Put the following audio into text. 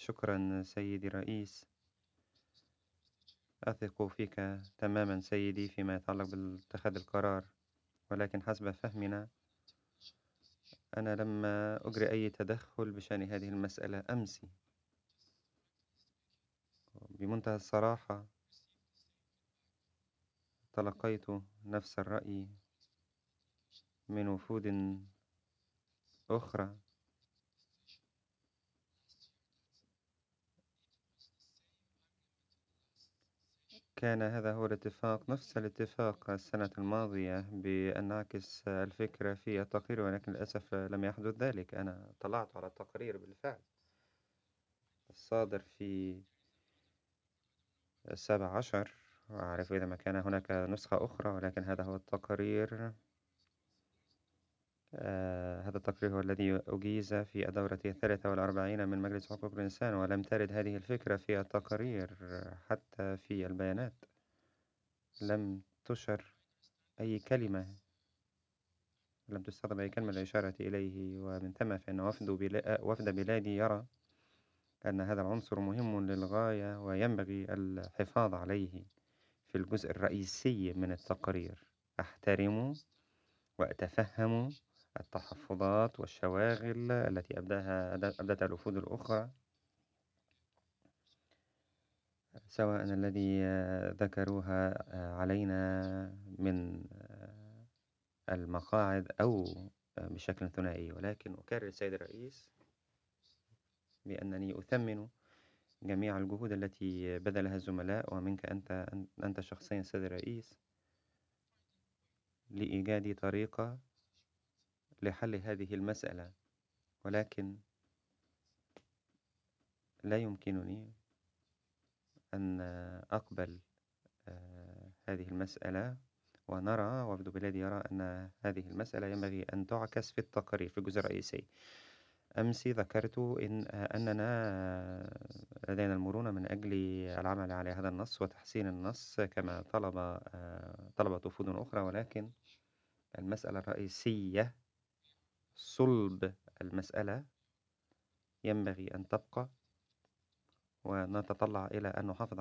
شكرا سيدي الرئيس. أثق فيك تماما سيدي فيما يتعلق باتخاذ القرار، ولكن حسب فهمنا أنا لم أجري أي تدخل بشأن هذه المسألة أمس. بمنتهى الصراحة تلقيت نفس الرأي من وفود أخرى. كان هذا هو الاتفاق، نفس الاتفاق السنة الماضية بأن نعكس الفكرة في التقرير، ولكن للأسف لم يحدث ذلك. أنا اطلعت على التقرير بالفعل الصادر في 17، وأعرف إذا ما كان هناك نسخة أخرى، ولكن هذا هو التقرير. هذا التقرير هو الذي أجيز في الدورة 43 من مجلس حقوق الإنسان، ولم ترد هذه الفكرة في التقارير حتى في البيانات. لم تشر أي كلمة، لم تستخدم أي كلمة للإشارة إليه، ومن ثم فإن وفد بلادي يرى أن هذا العنصر مهم للغاية وينبغي الحفاظ عليه في الجزء الرئيسي من التقرير. أحترم وأتفهم التحفظات والشواغل التي أبدتها الوفود الأخرى، سواء الذي ذكروها علينا من المقاعد أو بشكل ثنائي. ولكن أكرر سيد الرئيس بأنني أثمن جميع الجهود التي بذلها الزملاء، ومنك أنت شخصيا سيد الرئيس، لإيجاد طريقة لحل هذه المسألة. ولكن لا يمكنني أن أقبل هذه المسألة، ونرى وفد بلادي يرى أن هذه المسألة ينبغي أن تعكس في التقارير في الجزء الرئيسي. أمس ذكرت أننا لدينا المرونة من أجل العمل على هذا النص وتحسين النص كما طلبت وفود أخرى، ولكن المسألة الرئيسية، صلب المسألة، ينبغي أن تبقى، ونتطلع إلى أن نحافظ